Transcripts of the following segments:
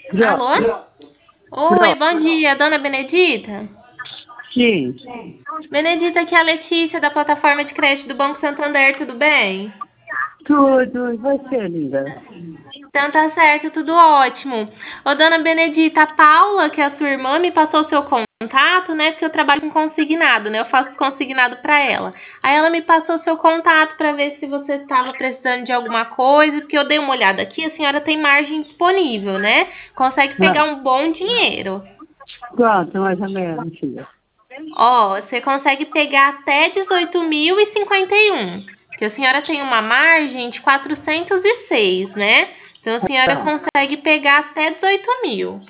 Alô? Pronto, Oi, pronto. bom dia, dona Benedita. Sim, Benedita, aqui é a Letícia, da plataforma de crédito do Banco Santander, tudo bem? tudo. E você, linda? Então tá certo, tudo ótimo. Ô, dona Benedita, a Paula, que é a sua irmã, me passou o seu contato, né? Porque eu trabalho com consignado, né? Eu faço consignado pra ela. Aí ela me passou o seu contato pra ver se você estava precisando de alguma coisa, porque eu dei uma olhada aqui, a senhora tem margem disponível, né? Consegue pegar Ah, um bom dinheiro. quanto, mais ou menos, filha? Ó, você consegue pegar até 18.051, que a senhora tem uma margem de 406, né? Então a senhora Tá, consegue pegar até 18.000.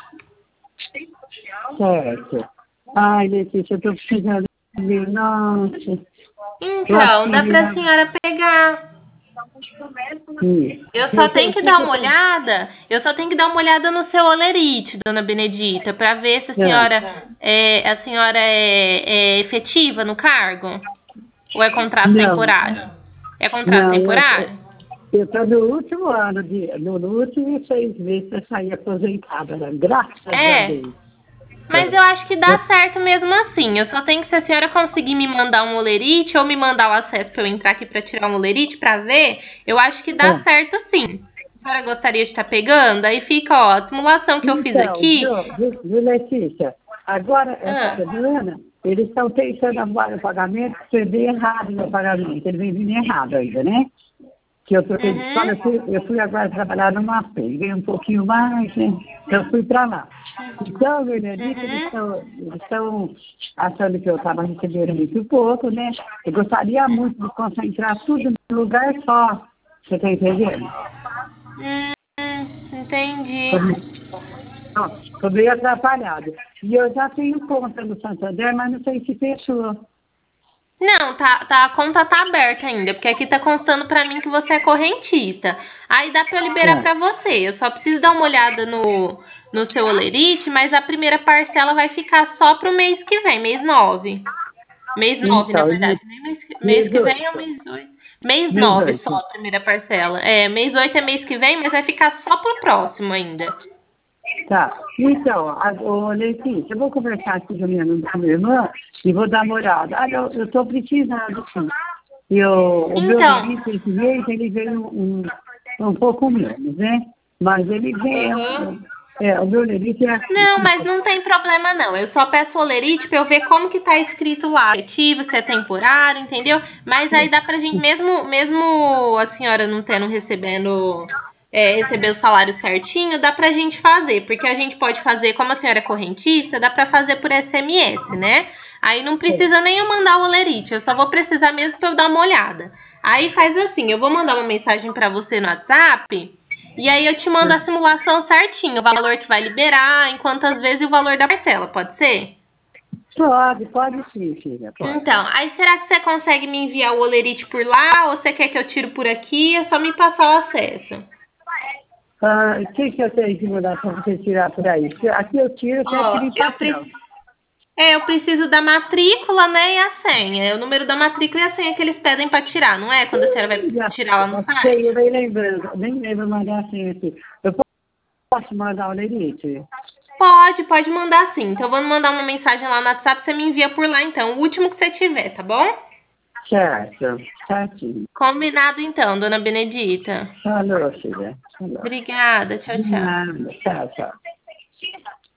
certo. Ai, Letícia, eu tô precisando de... Nossa, eu acho Então, que dá pra ia... senhora pegar. Eu só tenho O que que dar que eu uma tenho? olhada, eu só tenho que dar uma olhada no seu olerite, dona Benedita, pra ver se Ah, a senhora é efetiva no cargo ou é contrato não, temporário? É contrato não, temporário? eu tô no último ano, no último 6 meses eu saí aposentada, né? Graças a É. Deus. Mas É. eu acho que dá certo mesmo assim. Eu só tenho que, se a senhora conseguir me mandar um olerite ou me mandar o acesso para eu entrar aqui para tirar um olerite para ver, eu acho que dá É. certo sim. A senhora gostaria de estar pegando? Aí fica, ó, a simulação que eu fiz Então, aqui. viu, Letícia? Agora, essa Ah, semana, eles estão tentando arrumar o pagamento, que foi bem errado no pagamento. Ele vem vindo errado ainda, né? Que eu troquei de escola, uhum, eu fui agora trabalhar numa AP, ganhei um pouquinho mais, né? Então, eu fui para lá. Então, Benedito, uhum. eles estão achando que eu estava recebendo muito pouco, né? Eu gostaria muito de concentrar tudo num lugar só. Você está entendendo? Entendi. Estou meio atrapalhado. E eu já tenho conta no Santander, mas não sei se fechou. Não, a conta tá aberta ainda, porque aqui tá constando pra mim que você é correntista. Aí dá pra eu liberar É. pra você. Eu só preciso dar uma olhada no seu olerite, mas a primeira parcela vai ficar só pro mês que vem, mês 9. Mês 9, na Então, verdade. Nem mês mês que vem é o 8. mês 8. Mês Mês 9 só 8. a primeira parcela. É, mês 8 é mês que vem, mas vai ficar só pro próximo ainda. Tá. Então, Letícia, eu vou conversar aqui com a minha irmã e vou dar uma olhada. Ah, eu estou precisando, sim. E o meu Então, limite, esse mês, ele veio um pouco menos, né? Mas ele veio, aham. o meu limite é assim. Não, mas não tem problema não. Eu só peço o olerite pra eu ver como que tá escrito lá, efetivo, se é temporário, entendeu? Mas aí dá pra gente, mesmo a senhora não tendo receber o salário certinho, dá pra gente fazer, porque a gente pode fazer, como a senhora é correntista, dá pra fazer por SMS, né? Aí não precisa nem eu mandar o olerite, eu só vou precisar mesmo pra eu dar uma olhada. Aí faz assim, eu vou mandar uma mensagem pra você no WhatsApp. E aí eu te mando a simulação certinho, o valor que vai liberar, em quantas vezes e o valor da parcela, pode ser? Pode sim, filha, pode. Então, aí será que você consegue me enviar o olerite por lá ou você quer que eu tiro por aqui? É só me passar o acesso. Ah, o que eu tenho que mudar para você tirar por aí? Porque aqui eu tiro até Ó, aquele papel. eu preciso da matrícula, né, e a senha. É o número da matrícula e a senha que eles pedem para tirar, não é? Quando a senhora vai Já tirar lá no sei, eu site. nem lembrando, nem lembro mandar assim aqui. Eu posso mandar o limite? Pode mandar sim. Então eu vou mandar uma mensagem lá no WhatsApp, você me envia por lá então, o último que você tiver, tá bom? Certo, certinho. Combinado então, dona Benedita. Falou, filha. Falou. Obrigada. Tchau, De tchau. nada. Tchau, tchau.